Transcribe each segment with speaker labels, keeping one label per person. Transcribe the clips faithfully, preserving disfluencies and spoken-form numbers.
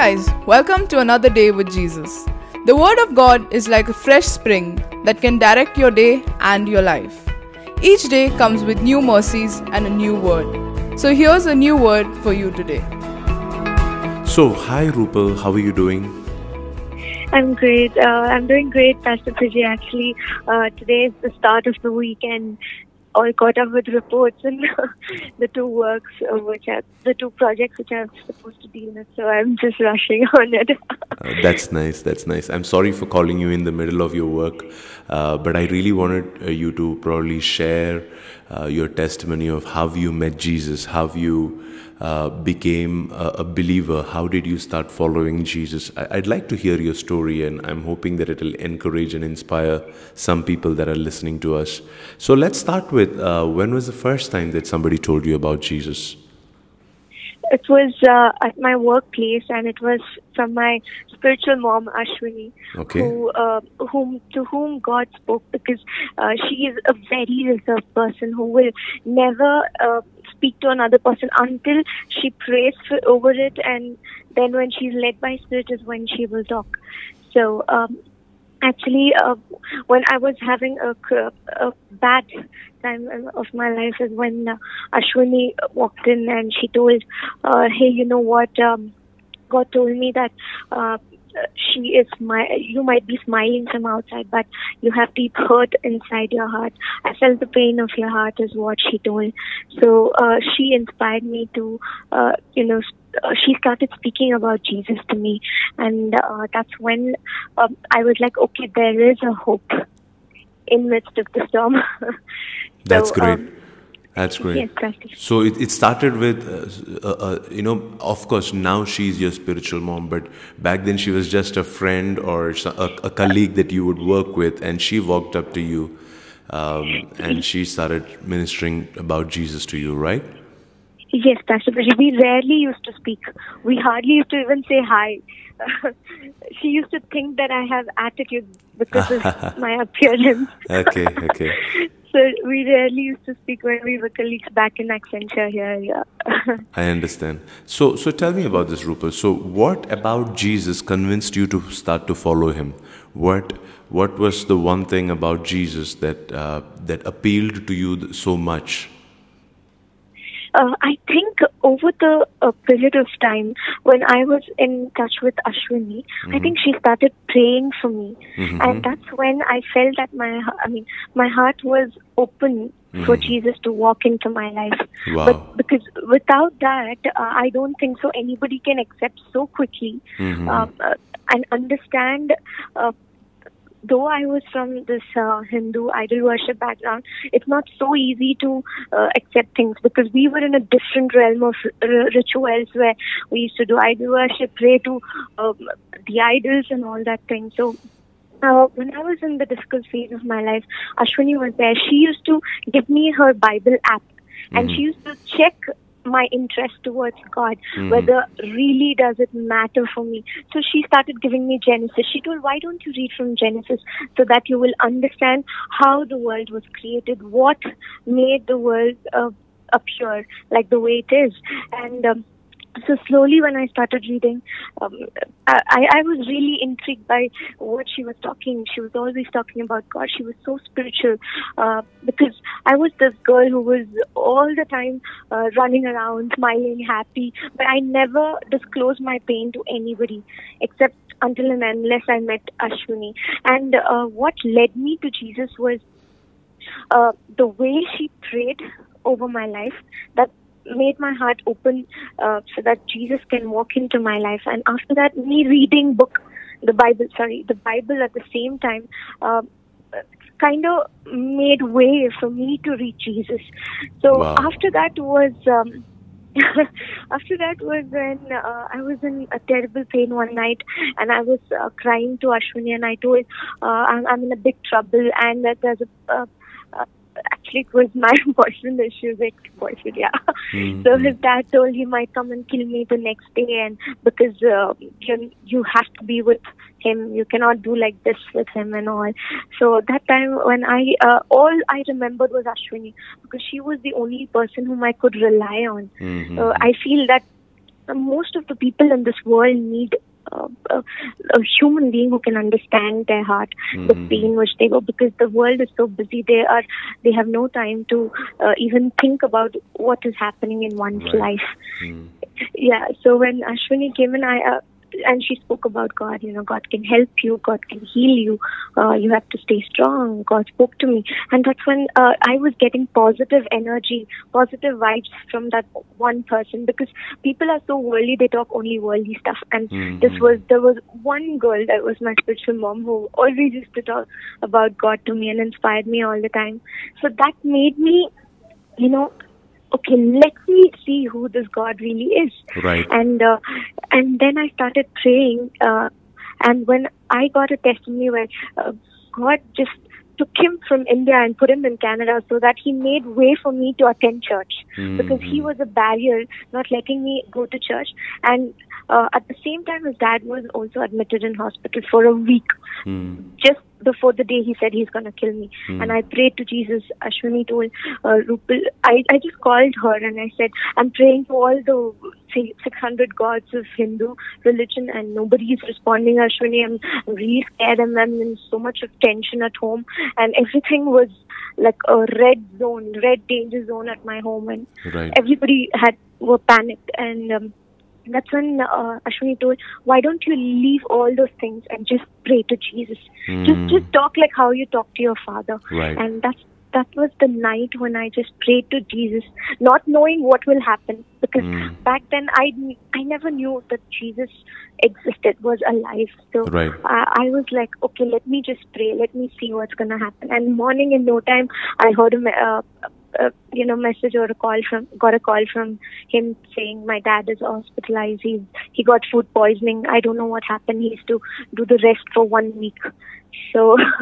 Speaker 1: guys, welcome to another day with Jesus. The Word of God is like a fresh spring that can direct your day and your life. Each day comes with new mercies and a new word. So here's a new word for you today.
Speaker 2: So, hi Rupal, how are you doing?
Speaker 3: I'm great. Uh, I'm doing great, Pastor Priji. Actually, uh, today is the start of the week and all caught up with reports and the two works, uh, which are the two projects which I'm supposed to deal with. So I'm just rushing on it.
Speaker 2: uh, that's nice. That's nice. I'm sorry for calling you in the middle of your work, uh, but I really wanted uh, you to probably share uh, your testimony of how you met Jesus, how you uh, became a, a believer. How did you start following Jesus? I, I'd like to hear your story, and I'm hoping that it will encourage and inspire some people that are listening to us. So let's start with uh, when was the first time that somebody told you about Jesus?
Speaker 3: It was uh, at my workplace, and it was from my spiritual mom, Ashwini,
Speaker 2: Okay.
Speaker 3: who, uh, whom to whom God spoke, because uh, she is a very reserved person who will never uh, speak to another person until she prays for, over it, and then when she's led by Spirit is when she will talk. So um, actually, uh, when I was having a, a bad time of my life is when uh, Ashwini walked in and she told, uh, hey, you know what, um, God told me that uh, she is my, you might be smiling from outside, but you have deep hurt inside your heart. I felt the pain of your heart is what she told. So uh, she inspired me to, uh, you know, Uh, she started speaking about Jesus to me, and uh, that's when um, I was like, okay, there is a hope in midst of the storm.
Speaker 2: That's
Speaker 3: so,
Speaker 2: great.
Speaker 3: Um,
Speaker 2: That's great.
Speaker 3: Yes, Pastor.
Speaker 2: So it, it started with, uh, uh, uh, you know, of course, now she's your spiritual mom, but back then she was just a friend or a, a colleague that you would work with, and she walked up to you um, and she started ministering about Jesus to you, right?
Speaker 3: Yes, Pastor Priji. We rarely used to speak. We hardly used to even say hi. She used to think that I have attitude because of my appearance.
Speaker 2: Okay, okay.
Speaker 3: So we rarely used to speak when we were colleagues back in Accenture here. Yeah.
Speaker 2: I understand. So, so tell me about this, Rupal. So, what about Jesus convinced you to start to follow him? What, what was the one thing about Jesus that uh, that appealed to you so much?
Speaker 3: Uh, I think over the uh, period of time when I was in touch with Ashwini, mm-hmm. I think she started praying for me, mm-hmm. and that's when I felt that my, I mean, my heart was open mm-hmm. for Jesus to walk into my life.
Speaker 2: Wow.
Speaker 3: But because without that, uh, I don't think so anybody can accept so quickly mm-hmm. uh, uh, and understand. Uh, Though I was from this uh, Hindu idol worship background, it's not so easy to uh, accept things because we were in a different realm of r- rituals where we used to do idol worship, pray to um, the idols and all that thing. So uh, when I was in the difficult phase of my life, Ashwini was there. She used to give me her Bible app and mm-hmm. she used to check my interest towards God, mm-hmm. whether really does it matter for me. So she started giving me Genesis. She told, why don't you read from Genesis so that you will understand how the world was created, what made the world uh, appear like the way it is. And um, so slowly when I started reading, um, I, I was really intrigued by what she was talking. She was always talking about God. She was so spiritual uh, because I was this girl who was all the time uh, running around, smiling, happy. But I never disclosed my pain to anybody except until and unless I met Ashwini. And uh, what led me to Jesus was uh, the way she prayed over my life, that made my heart open uh, so that Jesus can walk into my life. And after that, me reading book, the Bible, sorry, the Bible at the same time, uh, kind of made way for me to reach Jesus. So
Speaker 2: wow.
Speaker 3: after that was, um, after that was when uh, I was in a terrible pain one night, and I was uh, crying to Ashwini, and I told, uh, I'm, I'm in a big trouble, and that there's a uh, uh, actually it was my boyfriend issues, ex-boyfriend, yeah. Mm-hmm. So his dad told he might come and kill me the next day, and because uh, you, you have to be with him, you cannot do like this with him and all. So that time when I, uh, all I remembered was Ashwini, because she was the only person whom I could rely on. Mm-hmm. So I feel that uh, most of the people in this world need uh, a, a human being who can understand their heart, mm-hmm. the pain which they go, because the world is so busy. They are, they have no time to uh, even think about what is happening in one's right. life. Mm. Yeah. So when Ashwini came in, I. Uh, And she spoke about God, you know, God can help you, God can heal you, uh, you have to stay strong. God spoke to me. And that's when uh, I was getting positive energy, positive vibes from that one person, because people are so worldly, they talk only worldly stuff. And mm-hmm. this was, there was one girl that was my spiritual mom who always used to talk about God to me and inspired me all the time. So that made me, you know, okay, let me see who this God really is.
Speaker 2: Right.
Speaker 3: And uh, and then I started praying. Uh, and when I got a testimony where uh, God just took him from India and put him in Canada so that he made way for me to attend church. Mm-hmm. Because he was a barrier not letting me go to church. And uh, at the same time, his dad was also admitted in hospital for a week. Mm. Just before the day he said he's going to kill me. Mm. And I prayed to Jesus. Ashwini told uh, Rupal, I, I just called her and I said, I'm praying to all the six hundred gods of Hindu religion and nobody is responding, Ashwini. I'm really scared and I'm in so much of tension at home. And everything was like a red zone, red danger zone at my home. And
Speaker 2: right.
Speaker 3: everybody had were panicked. And um, that's when uh, Ashwini told, why don't you leave all those things and just pray to Jesus? Mm. Just just talk like how you talk to your father.
Speaker 2: Right.
Speaker 3: And that's that was the night when I just prayed to Jesus, not knowing what will happen. Because mm. back then, I, I never knew that Jesus existed, was alive. So
Speaker 2: right.
Speaker 3: I, I was like, okay, let me just pray. Let me see what's going to happen. And morning in no time, I heard a uh, Uh, you know, message or a call from, got a call from him saying my dad is hospitalized. He he got food poisoning. I don't know what happened. He has to do the rest for one week. So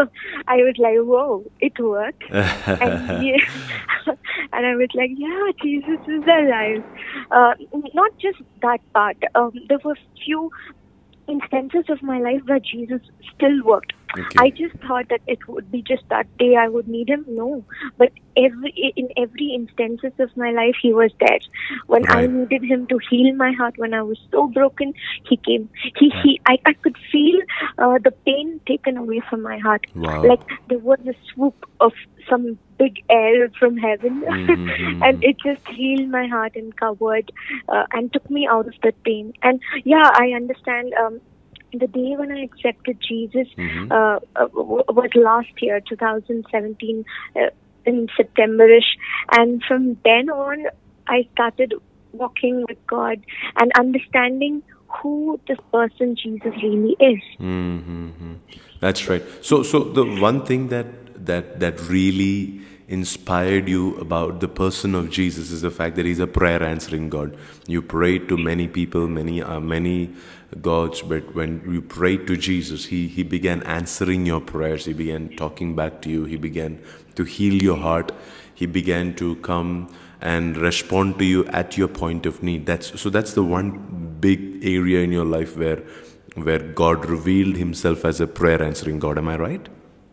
Speaker 3: I was like, whoa, it worked. and, yeah, and I was like, yeah, Jesus is alive. Uh, not just that part. Um, there were few instances of my life where Jesus still worked.
Speaker 2: Okay.
Speaker 3: I just thought that it would be just that day I would need him. No, but every in every instances of my life, he was there. When right. I needed him to heal my heart, when I was so broken, he came. He he. I, I could feel uh, the pain taken away from my heart.
Speaker 2: Wow.
Speaker 3: Like there was a swoop of some big air from heaven, mm-hmm. and it just healed my heart and covered uh, and took me out of that pain. And yeah, I understand. Um, The day when I accepted Jesus mm-hmm. uh, uh, was last year, two thousand seventeen, uh, in September-ish. And from then on, I started walking with God and understanding who this person Jesus really is.
Speaker 2: Mm-hmm. That's right. So, so the one thing that that that really inspired you about the person of Jesus is the fact that he's a prayer answering God. You pray to many people, many uh, many gods, but when you prayed to Jesus, he he began answering your prayers. He began talking back to you. He began to heal your heart. He began to come and respond to you at your point of need. That's so that's the one big area in your life where where God revealed himself as a prayer answering God. Am I right?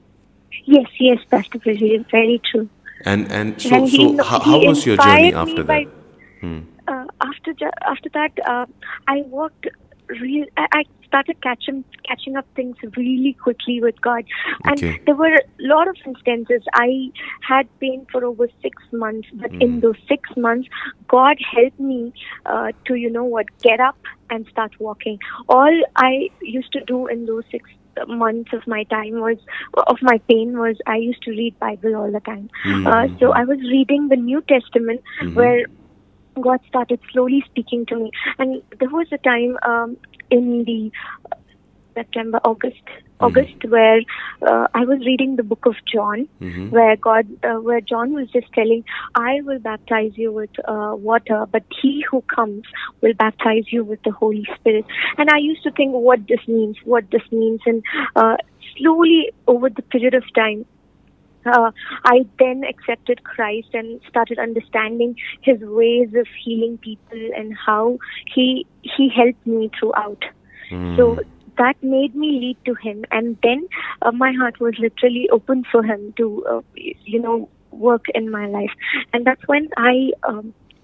Speaker 3: Yes, yes, Pastor Vijay, very true.
Speaker 2: And and so,
Speaker 3: and
Speaker 2: so
Speaker 3: he,
Speaker 2: how,
Speaker 3: he
Speaker 2: how was your journey after
Speaker 3: by,
Speaker 2: that? Hmm.
Speaker 3: Uh, after after that, uh, I worked. Real, I, I started catching catching up things really quickly with God, and
Speaker 2: okay.
Speaker 3: there were a lot of instances. I had pain for over six months, but mm. in those six months, God helped me uh, to you know what get up and start walking. All I used to do in those six months of my time was of my pain was I used to read Bible all the time. Mm-hmm. Uh, so I was reading the New Testament mm-hmm. where God started slowly speaking to me. And there was a time um, in the September, August, mm-hmm. August, where uh, I was reading the book of John, mm-hmm. where God, uh, where John was just telling, "I will baptize you with uh, water, but He who comes will baptize you with the Holy Spirit." And I used to think, what this means, what this means, and uh, slowly over the period of time, Uh, I then accepted Christ and started understanding His ways of healing people and how He He helped me throughout. Mm. So that made me lead to Him, and then uh, my heart was literally open for Him to, uh, you know, work in my life. And that's when I um,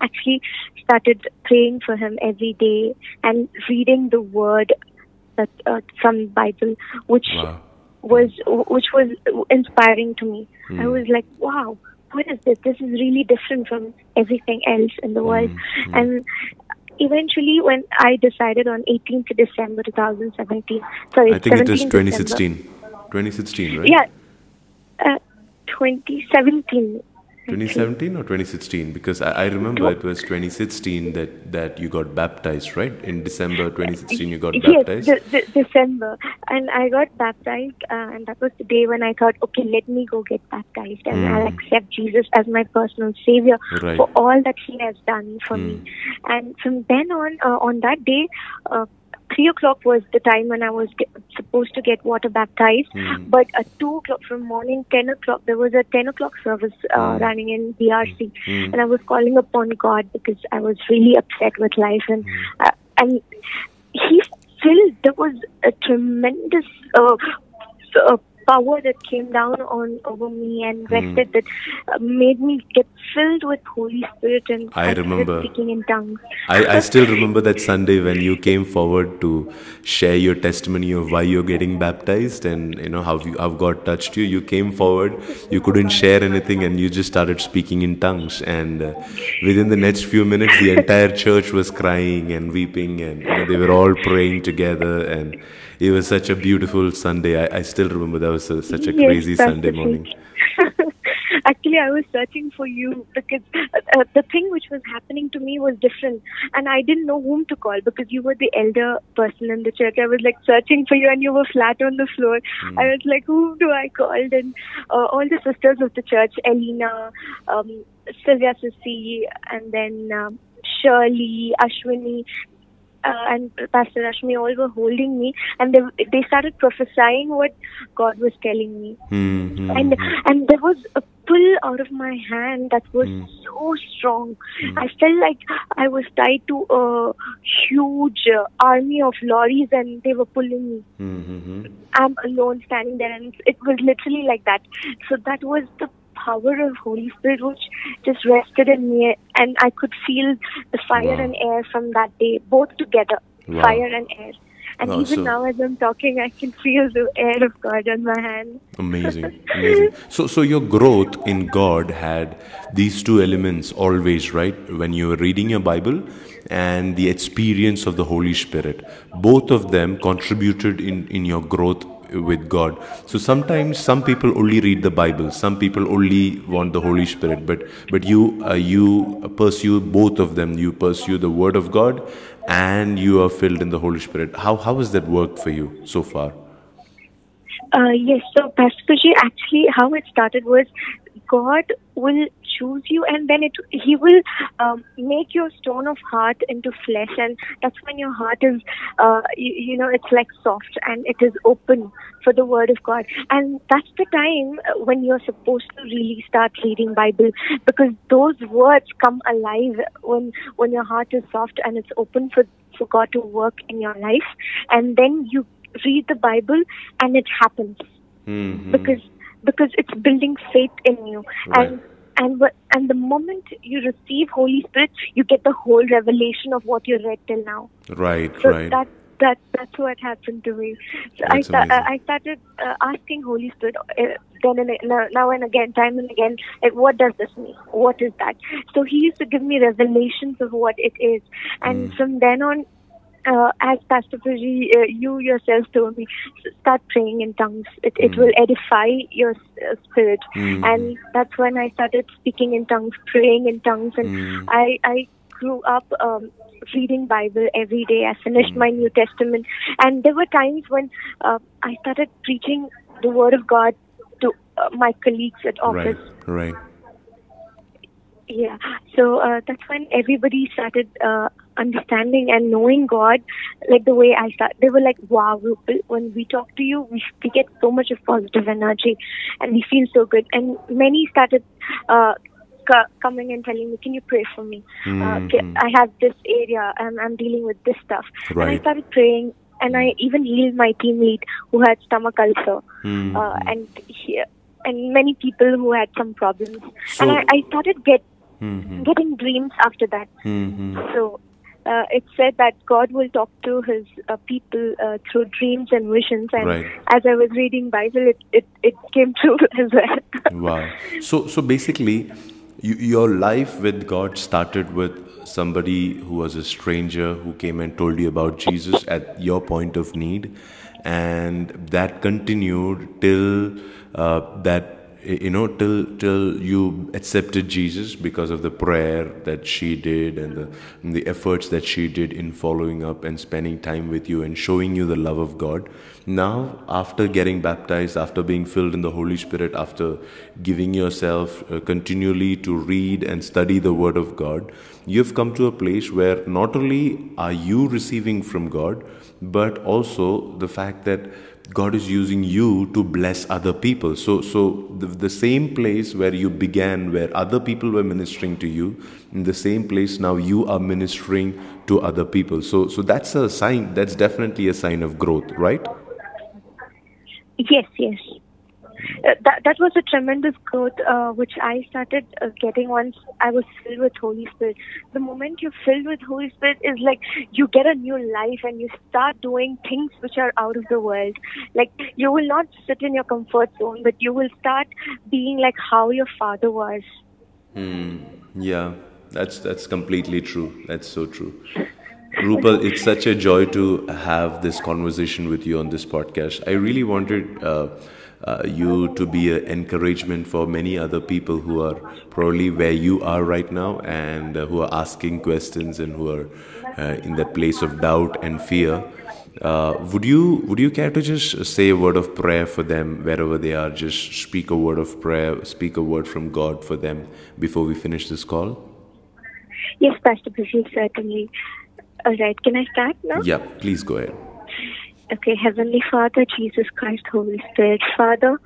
Speaker 3: actually started praying for him every day and reading the word that uh, from Bible, which
Speaker 2: Wow.
Speaker 3: was which was inspiring to me.
Speaker 2: Mm.
Speaker 3: I was like, wow, what is this? This is really different from everything else in the world.
Speaker 2: Mm. Mm.
Speaker 3: And eventually, when I decided on eighteenth December twenty seventeen, sorry,
Speaker 2: I think it was
Speaker 3: seventeenth
Speaker 2: twenty
Speaker 3: December.
Speaker 2: sixteen. twenty sixteen, right?
Speaker 3: Yeah, uh, twenty seventeen.
Speaker 2: twenty seventeen or twenty sixteen? Because I, I remember it was twenty sixteen that, that you got baptized, right? In December twenty sixteen you got baptized?
Speaker 3: Yes, de- de- December. And I got baptized, uh, and that was the day when I thought, okay, let me go get baptized, and
Speaker 2: Mm.
Speaker 3: I'll accept Jesus as my personal savior
Speaker 2: Right.
Speaker 3: for all that he has done for
Speaker 2: Mm.
Speaker 3: me. And from then on, uh, on that day, uh, three o'clock was the time when I was get, supposed to get water baptized.
Speaker 2: Mm.
Speaker 3: But at two o'clock from morning, ten o'clock, there was a ten o'clock service uh,
Speaker 2: Mm.
Speaker 3: running in B R C.
Speaker 2: Mm.
Speaker 3: And I was calling upon God because I was really upset with life. And,
Speaker 2: Mm.
Speaker 3: uh, and he filled, there was a tremendous uh, uh, power that came down on over me and rested, that uh, made me get filled with Holy Spirit, and
Speaker 2: I
Speaker 3: started
Speaker 2: remember.
Speaker 3: speaking in tongues.
Speaker 2: I, I still remember that Sunday when you came forward to share your testimony of why you're getting baptized and you know how you, how God touched you. You came forward, you couldn't share anything, and you just started speaking in tongues. And uh, within the next few minutes, the entire church was crying and weeping, and you know, they were all praying together. And it was such a beautiful Sunday. I, I still remember that was a, such a
Speaker 3: Yes,
Speaker 2: crazy
Speaker 3: that's
Speaker 2: Sunday
Speaker 3: the
Speaker 2: morning.
Speaker 3: thing. Actually, I was searching for you because uh, uh, the thing which was happening to me was different, and I didn't know whom to call because you were the elder person in the church. I was like searching for you, and you were flat on the floor.
Speaker 2: Mm.
Speaker 3: I was like, whom do I call? And uh, all the sisters of the church, Elena, um, Sylvia Sissy, and then um, Shirley, Ashwini, Uh, and Pastor Rashmi all were holding me, and they they started prophesying what God was telling me,
Speaker 2: Mm-hmm.
Speaker 3: and and there was a pull out of my hand that was
Speaker 2: Mm.
Speaker 3: so strong.
Speaker 2: Mm.
Speaker 3: I felt like I was tied to a huge uh, army of lorries, and they were pulling me.
Speaker 2: Mm-hmm.
Speaker 3: I'm alone standing there, and it was literally like that. So that was the power of Holy Spirit which just rested in me, and I could feel the fire
Speaker 2: Wow.
Speaker 3: and air from that day, both together,
Speaker 2: Wow.
Speaker 3: fire and air. And
Speaker 2: Wow,
Speaker 3: even
Speaker 2: so-
Speaker 3: now as I'm talking, I can feel the air of God on my hand.
Speaker 2: Amazing, amazing. So, so your growth in God had these two elements always, right? When you were reading your Bible and the experience of the Holy Spirit, both of them contributed in, in your growth with God. So sometimes some people only read the Bible, some people only want the Holy Spirit, but but you uh, you pursue both of them. You pursue the Word of God, and you are filled in the Holy Spirit. How how has that worked for you so far?
Speaker 3: Uh, yes, so Pastor Puji, actually how it started was God will choose you, and then it He will um, make your stone of heart into flesh, and that's when your heart is, uh, you, you know, it's like soft and it is open for the Word of God, and that's the time when you're supposed to really start reading Bible, because those words come alive when when your heart is soft and it's open for for God to work in your life, and then you read the Bible and it happens.
Speaker 2: Mm-hmm.
Speaker 3: because because it's building faith in you,
Speaker 2: Right.
Speaker 3: and and what and the moment you receive Holy Spirit, you get the whole revelation of what you read till now.
Speaker 2: Right,
Speaker 3: So
Speaker 2: right.
Speaker 3: that that that's what happened to me. So I
Speaker 2: That's
Speaker 3: sta-
Speaker 2: amazing.
Speaker 3: I started uh, asking Holy Spirit uh, then and now, now and again, time and again, like, what does this mean? What is that? So He used to give me revelations of what it is, and
Speaker 2: Mm.
Speaker 3: from then on. Uh, as Pastor Puji, uh, you yourself told me, s- start praying in tongues. It, it
Speaker 2: Mm.
Speaker 3: will edify your uh, spirit.
Speaker 2: Mm.
Speaker 3: And that's when I started speaking in tongues, praying in tongues. And
Speaker 2: Mm.
Speaker 3: I, I grew up um, reading Bible every day. I finished
Speaker 2: Mm.
Speaker 3: my New Testament. And there were times when uh, I started preaching the Word of God to uh, my colleagues at office.
Speaker 2: Right, right.
Speaker 3: Yeah, so uh, that's when everybody started uh, understanding and knowing God, like the way I start. They were like, "Wow, Rupal, when we talk to you, we, we get so much of positive energy, and we feel so good." And many started uh, c- coming and telling me, "Can you pray for me? Uh, ca-
Speaker 2: Mhm.
Speaker 3: I have this area, and I'm dealing with this stuff." And I
Speaker 2: Right.
Speaker 3: started praying, and I even healed my team lead who had stomach ulcer,
Speaker 2: Mhm.
Speaker 3: uh, and he, and many people who had some problems.
Speaker 2: So-
Speaker 3: and I, I started get
Speaker 2: mm-hmm.
Speaker 3: getting dreams after that.
Speaker 2: Mm-hmm.
Speaker 3: So uh, it's said that God will talk to His uh, people uh, through dreams and visions. And
Speaker 2: right.
Speaker 3: as I was reading Bible, it it, it came true as well.
Speaker 2: Wow. So so basically, you, your life with God started with somebody who was a stranger who came and told you about Jesus at your point of need, and that continued till uh, that you know till till you accepted Jesus because of the prayer that she did and the, and the efforts that she did in following up and spending time with you and showing you the love of God. Now, after getting baptized, after being filled in the Holy Spirit, after giving yourself uh, continually to read and study the Word of God, you've come to a place where not only are you receiving from God, but also the fact that God is using you to bless other people. So, so the, the same place where you began, where other people were ministering to you, in the same place now you are ministering to other people. So, so that's a sign. That's definitely a sign of growth, right?
Speaker 3: Yes, yes. Uh, that that was a tremendous growth, uh, which I started uh, getting once I was filled with Holy Spirit. The moment you're filled with Holy Spirit is like you get a new life and you start doing things which are out of the world. Like you will not sit in your comfort zone, but you will start being like how your father was.
Speaker 2: Hmm. Yeah, that's that's completely true. That's so true. Rupal, it's such a joy to have this conversation with you on this podcast. I really wanted uh, uh, you to be an encouragement for many other people who are probably where you are right now and uh, who are asking questions and who are uh, in that place of doubt and fear. Uh, would you would you care to just say a word of prayer for them wherever they are? Just speak a word of prayer, speak a word from God for them before we finish this call?
Speaker 3: Yes, Pastor Priji, certainly. All right, can I start now?
Speaker 2: Yeah, please go ahead.
Speaker 3: Okay, Heavenly Father, Jesus Christ, Holy Spirit, Father,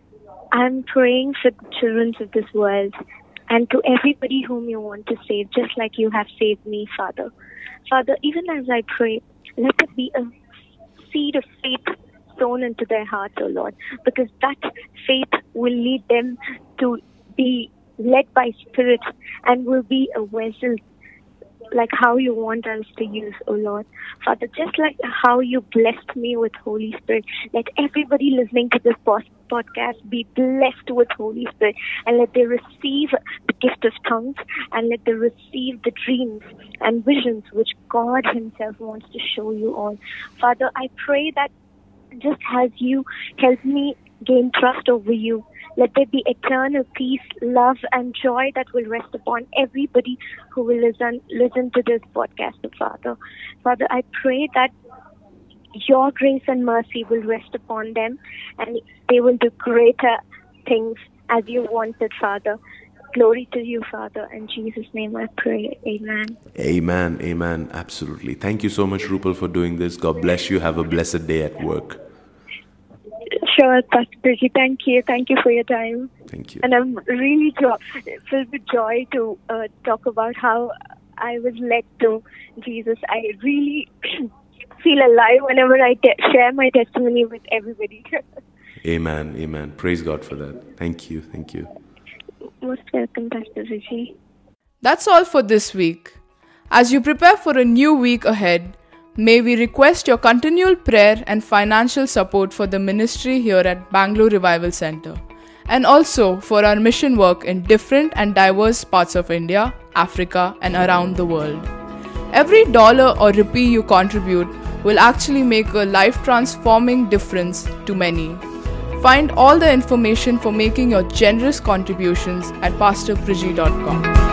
Speaker 3: I'm praying for the children of this world and to everybody whom you want to save, just like you have saved me, Father. Father, even as I pray, let it be a seed of faith sown into their hearts, O Lord, because that faith will lead them to be led by Spirit and will be a vessel like how you want us to use, oh Lord. Father, just like how you blessed me with Holy Spirit, let everybody listening to this podcast be blessed with Holy Spirit, and let they receive the gift of tongues, and let they receive the dreams and visions which God Himself wants to show you all. Father, I pray that just as you help me gain trust over you, let there be eternal peace, love, and joy that will rest upon everybody who will listen listen to this podcast, Father. Father, I pray that your grace and mercy will rest upon them and they will do greater things as you wanted, Father. Glory to you, Father. In Jesus' name I pray. Amen.
Speaker 2: Amen. Amen. Absolutely. Thank you so much, Rupal, for doing this. God bless you. Have a blessed day at work.
Speaker 3: Sure, Pastor Priji. Thank you. Thank you for your time.
Speaker 2: Thank you.
Speaker 3: And I'm really jo- filled with joy to uh, talk about how I was led to Jesus. I really feel alive whenever I te- share my testimony with everybody.
Speaker 2: Amen. Amen. Praise God for that. Thank you. Thank you.
Speaker 3: Most welcome, Pastor Priji.
Speaker 1: That's all for this week. As you prepare for a new week ahead, may we request your continual prayer and financial support for the ministry here at Bangalore Revival Center, and also for our mission work in different and diverse parts of India, Africa, and around the world. Every dollar or rupee you contribute will actually make a life-transforming difference to many. Find all the information for making your generous contributions at pastor priji dot com.